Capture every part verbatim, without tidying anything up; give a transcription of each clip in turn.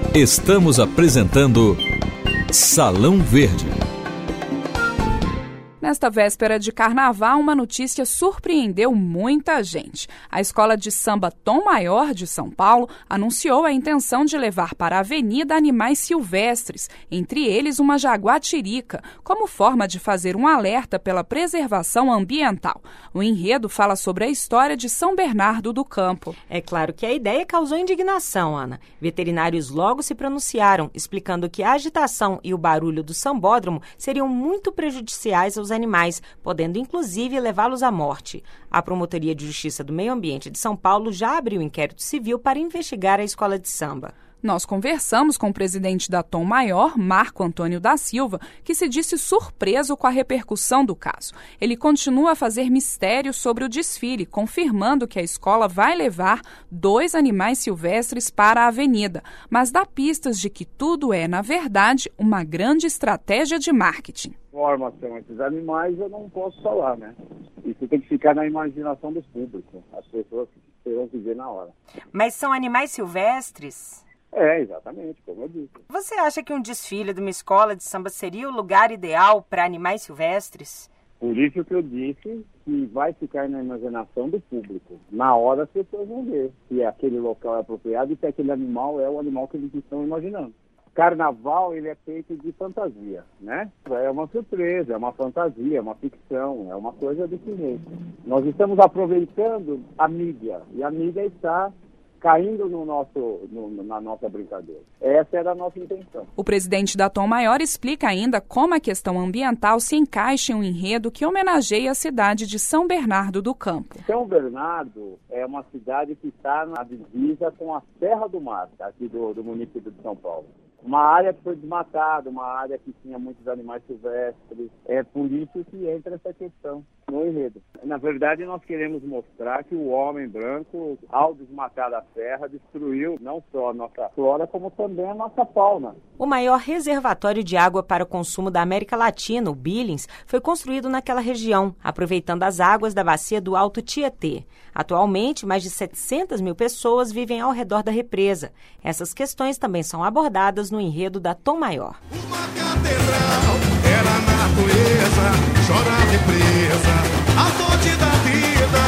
Estamos apresentando Salão Verde. Nesta véspera de carnaval, uma notícia surpreendeu muita gente. A Escola de Samba Tom Maior de São Paulo anunciou a intenção de levar para a avenida animais silvestres, entre eles uma jaguatirica, como forma de fazer um alerta pela preservação ambiental. O enredo fala sobre a história de São Bernardo do Campo. É claro que a ideia causou indignação, Ana. Veterinários logo se pronunciaram, explicando que a agitação e o barulho do sambódromo seriam muito prejudiciais aos animais, podendo inclusive levá-los à morte. A Promotoria de Justiça do Meio Ambiente de São Paulo já abriu inquérito civil para investigar a escola de samba. Nós conversamos com o presidente da Tom Maior, Marco Antônio da Silva, que se disse surpreso com a repercussão do caso. Ele continua a fazer mistério sobre o desfile, confirmando que a escola vai levar dois animais silvestres para a avenida, mas dá pistas de que tudo é, na verdade, uma grande estratégia de marketing. Forma são esses animais, eu não posso falar, né? Isso tem que ficar na imaginação dos públicos, as pessoas que terão que ver na hora. Mas são animais silvestres? É, exatamente, como eu disse. Você acha que um desfile de uma escola de samba seria o lugar ideal para animais silvestres? Por isso que eu disse que vai ficar na imaginação do público. Na hora as pessoas vão ver se aquele local é apropriado e se aquele animal é o animal que eles estão imaginando. Carnaval, ele é feito de fantasia, né? É uma surpresa, é uma fantasia, é uma ficção, é uma coisa desse jeito. Nós estamos aproveitando a mídia, e a mídia está caindo no nosso, no, na nossa brincadeira. Essa era a nossa intenção. O presidente da Tom Maior explica ainda como a questão ambiental se encaixa em um enredo que homenageia a cidade de São Bernardo do Campo. São Bernardo é uma cidade que está na divisa com a Serra do Mar, aqui do, do município de São Paulo. Uma área que foi desmatada, uma área que tinha muitos animais silvestres. É por isso que entra essa questão no enredo. Na verdade, nós queremos mostrar que o homem branco, ao desmatar a serra, destruiu não só a nossa flora, como também a nossa fauna. O maior reservatório de água para o consumo da América Latina, o Billings, foi construído naquela região, aproveitando as águas da bacia do Alto Tietê. Atualmente, mais de setecentas mil pessoas vivem ao redor da represa. Essas questões também são abordadas no enredo da Tom Maior. Uma catedral era a natureza, chora a represa, a fonte da vida.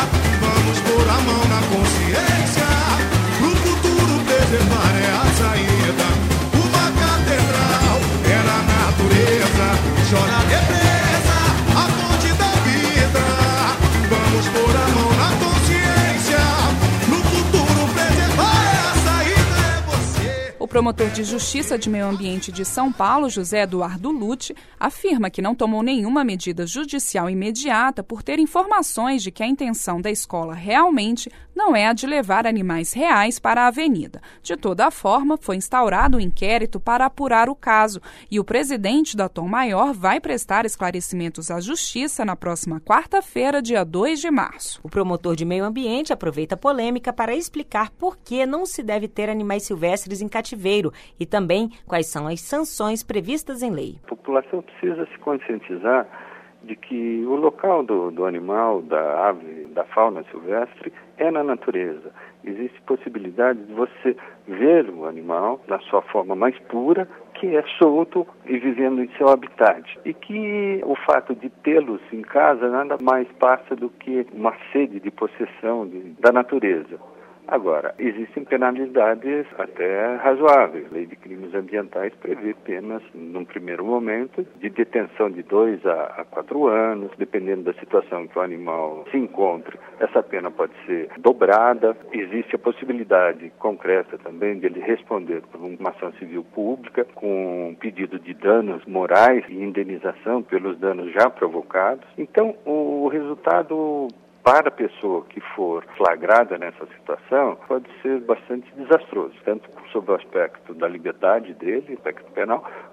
Vamos pôr a mão na consciência, pro futuro preservar é a saída. Uma catedral era a natureza, chora a represa, a fonte da vida. Vamos pôr a mão na consciência, pro futuro preservar é a saída, é você. O promotor de Justiça de Meio Ambiente de São Paulo, José Eduardo Lute, afirma que não tomou nenhuma medida judicial imediata por ter informações de que a intenção da escola realmente não é a de levar animais reais para a avenida. De toda forma, foi instaurado um inquérito para apurar o caso e o presidente da Tom Maior vai prestar esclarecimentos à Justiça na próxima quarta-feira, dia dois de março. O promotor de Meio Ambiente aproveita a polêmica para explicar por que não se deve ter animais silvestres em cativeiro e também quais são as sanções previstas em lei. A população precisa se conscientizar de que o local do, do animal, da ave, da fauna silvestre é na natureza. Existe possibilidade de você ver o animal na sua forma mais pura, que é solto e vivendo em seu habitat. E que o fato de tê-los em casa nada mais passa do que uma sede de possessão de, da natureza. Agora, existem penalidades até razoáveis. A Lei de Crimes Ambientais prevê penas, num primeiro momento, de detenção de dois a quatro anos, dependendo da situação que o animal se encontre. Essa pena pode ser dobrada. Existe a possibilidade concreta também de ele responder por uma ação civil pública com um pedido de danos morais e indenização pelos danos já provocados. Então, o resultado para a pessoa que for flagrada nessa situação, pode ser bastante desastroso, tanto sob o aspecto da liberdade dele, aspecto penal,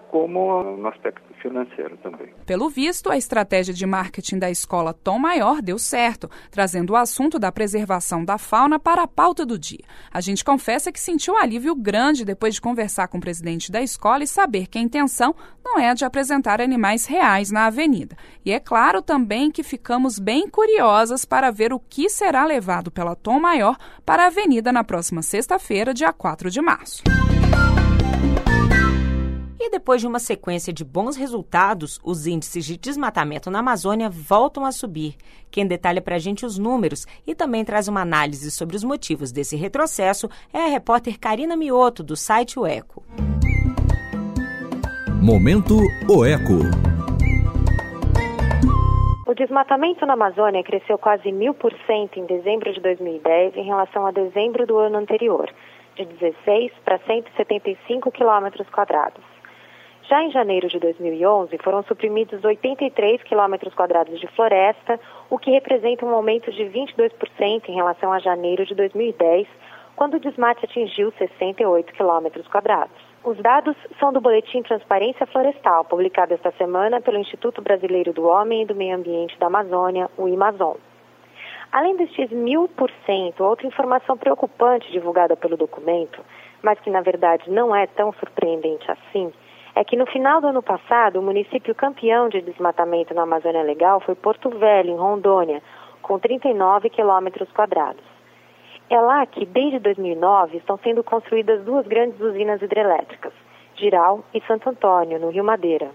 como no aspecto financeiro também. Pelo visto, a estratégia de marketing da escola Tom Maior deu certo, trazendo o assunto da preservação da fauna para a pauta do dia. A gente confessa que sentiu um alívio grande depois de conversar com o presidente da escola e saber que a intenção não é a de apresentar animais reais na avenida. E é claro também que ficamos bem curiosas para ver o que será levado pela Tom Maior para a avenida na próxima sexta-feira, dia quatro de março. E depois de uma sequência de bons resultados, os índices de desmatamento na Amazônia voltam a subir. Quem detalha para a gente os números e também traz uma análise sobre os motivos desse retrocesso é a repórter Karina Mioto, do site O Eco. Momento O Eco. O desmatamento na Amazônia cresceu quase mil por cento em dezembro de dois mil e dez em relação a dezembro do ano anterior, de dezesseis para cento e setenta e cinco quilômetros quadrados. Já em janeiro de dois mil e onze, foram suprimidos oitenta e três quilômetros quadrados de floresta, o que representa um aumento de vinte e dois por cento em relação a janeiro de dois mil e dez, quando o desmate atingiu sessenta e oito quilômetros quadrados. Os dados são do Boletim Transparência Florestal, publicado esta semana pelo Instituto Brasileiro do Homem e do Meio Ambiente da Amazônia, o IMAZON. Além destes mil por cento, outra informação preocupante divulgada pelo documento, mas que na verdade não é tão surpreendente assim, é que no final do ano passado, o município campeão de desmatamento na Amazônia Legal foi Porto Velho, em Rondônia, com trinta e nove quilômetros quadrados. É lá que, desde dois mil e nove, estão sendo construídas duas grandes usinas hidrelétricas, Jirau e Santo Antônio, no Rio Madeira.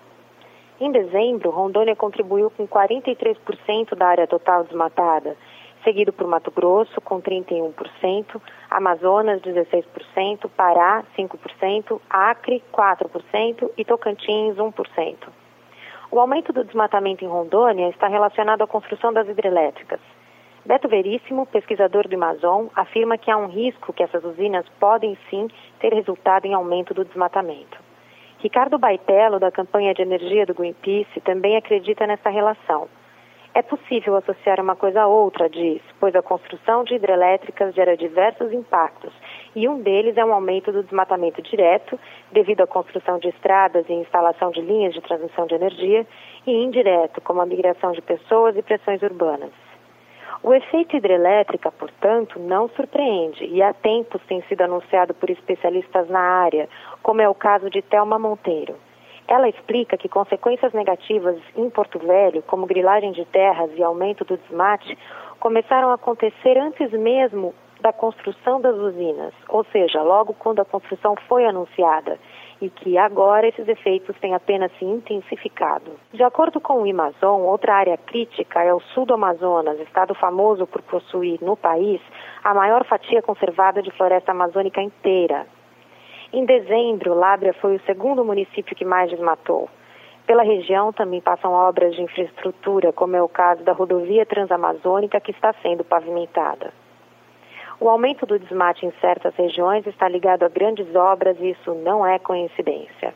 Em dezembro, Rondônia contribuiu com quarenta e três por cento da área total desmatada, seguido por Mato Grosso, com trinta e um por cento, Amazonas, dezesseis por cento, Pará, cinco por cento, Acre, quatro por cento e Tocantins, um por cento. O aumento do desmatamento em Rondônia está relacionado à construção das hidrelétricas. Beto Veríssimo, pesquisador do IMAZON, afirma que há um risco que essas usinas podem sim ter resultado em aumento do desmatamento. Ricardo Baitello, da campanha de energia do Greenpeace, também acredita nessa relação. É possível associar uma coisa a outra, diz, pois a construção de hidrelétricas gera diversos impactos, e um deles é um aumento do desmatamento direto, devido à construção de estradas e instalação de linhas de transmissão de energia, e indireto, como a migração de pessoas e pressões urbanas. O efeito hidrelétrica, portanto, não surpreende, e há tempos tem sido anunciado por especialistas na área, como é o caso de Thelma Monteiro. Ela explica que consequências negativas em Porto Velho, como grilagem de terras e aumento do desmate, começaram a acontecer antes mesmo da construção das usinas, ou seja, logo quando a construção foi anunciada, e que agora esses efeitos têm apenas se intensificado. De acordo com o IMAZON, outra área crítica é o sul do Amazonas, estado famoso por possuir no país a maior fatia conservada de floresta amazônica inteira. Em dezembro, Lábrea foi o segundo município que mais desmatou. Pela região também passam obras de infraestrutura, como é o caso da rodovia transamazônica que está sendo pavimentada. O aumento do desmate em certas regiões está ligado a grandes obras e isso não é coincidência.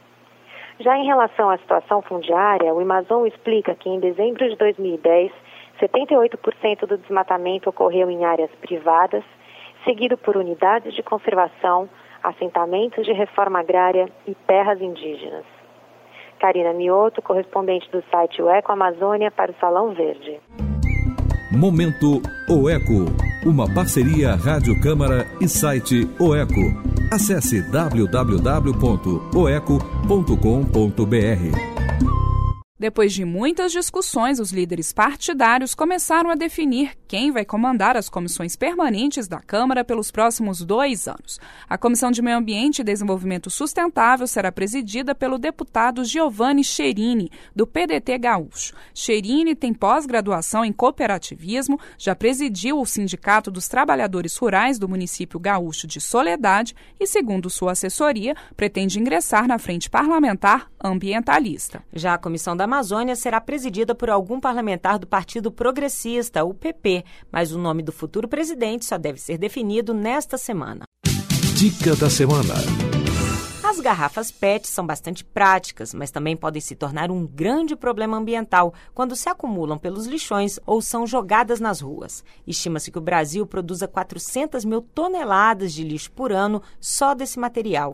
Já em relação à situação fundiária, o IMAZON explica que em dezembro de dois mil e dez, setenta e oito por cento do desmatamento ocorreu em áreas privadas, seguido por unidades de conservação, assentamentos de reforma agrária e terras indígenas. Karina Mioto, correspondente do site O Eco Amazônia para o Salão Verde. Momento O Eco, uma parceria Rádio Câmara e site O Eco. Acesse w w w ponto o eco ponto com ponto b r. Depois de muitas discussões, os líderes partidários começaram a definir quem vai comandar as comissões permanentes da Câmara pelos próximos dois anos. A Comissão de Meio Ambiente e Desenvolvimento Sustentável será presidida pelo deputado Giovanni Cherini, do P D T gaúcho. Cherini tem pós-graduação em cooperativismo, já presidiu o Sindicato dos Trabalhadores Rurais do município gaúcho de Soledade e, segundo sua assessoria, pretende ingressar na frente parlamentar ambientalista. Já a Comissão da Amazônia será presidida por algum parlamentar do Partido Progressista, o P P, mas o nome do futuro presidente só deve ser definido nesta semana. Dica da semana. As garrafas P E T são bastante práticas, mas também podem se tornar um grande problema ambiental quando se acumulam pelos lixões ou são jogadas nas ruas. Estima-se que o Brasil produza quatrocentas mil toneladas de lixo por ano só desse material.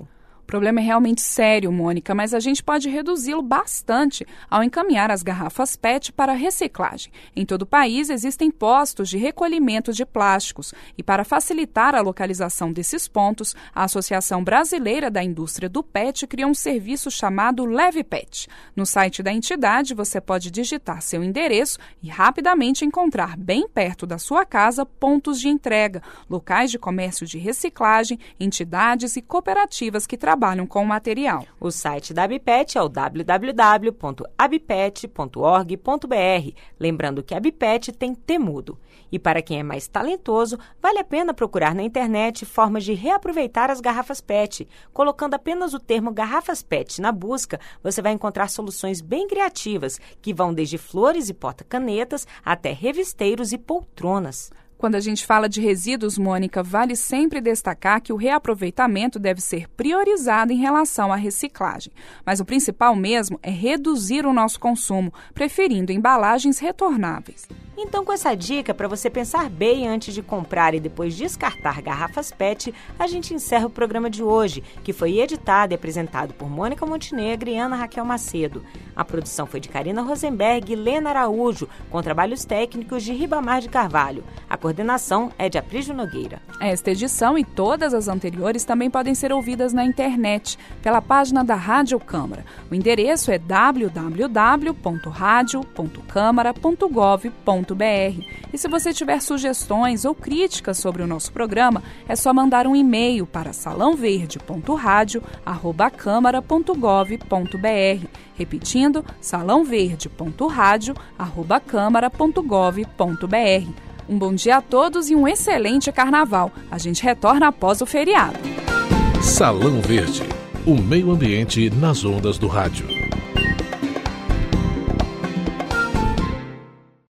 O problema é realmente sério, Mônica, mas a gente pode reduzi-lo bastante ao encaminhar as garrafas P E T para reciclagem. Em todo o país existem postos de recolhimento de plásticos e, para facilitar a localização desses pontos, a Associação Brasileira da Indústria do P E T criou um serviço chamado Leve P E T. No site da entidade, você pode digitar seu endereço e rapidamente encontrar bem perto da sua casa pontos de entrega, locais de comércio de reciclagem, entidades e cooperativas que trabalham trabalham com o material. O site da Abipet é o w w w ponto abipet ponto org ponto b r. Lembrando que a Abipet tem T mudo. E para quem é mais talentoso, vale a pena procurar na internet formas de reaproveitar as garrafas P E T. Colocando apenas o termo garrafas P E T na busca, você vai encontrar soluções bem criativas, que vão desde flores e porta-canetas até revisteiros e poltronas. Quando a gente fala de resíduos, Mônica, vale sempre destacar que o reaproveitamento deve ser priorizado em relação à reciclagem. Mas o principal mesmo é reduzir o nosso consumo, preferindo embalagens retornáveis. Então, com essa dica para você pensar bem antes de comprar e depois descartar garrafas P E T, a gente encerra o programa de hoje, que foi editado e apresentado por Mônica Montenegro e Ana Raquel Macedo. A produção foi de Karina Rosenberg e Lena Araújo, com trabalhos técnicos de Ribamar de Carvalho. A coordenação é de Aprígio Nogueira. Esta edição e todas as anteriores também podem ser ouvidas na internet, pela página da Rádio Câmara. O endereço é w w w ponto radio ponto câmara ponto gov ponto b r. E se você tiver sugestões ou críticas sobre o nosso programa, é só mandar um e-mail para salão verde ponto radio arroba câmara ponto gov ponto b r. Repetindo, salão verde ponto radio arroba câmara ponto gov ponto b r. Um bom dia a todos e um excelente carnaval. A gente retorna após o feriado. Salão Verde, o meio ambiente nas ondas do rádio.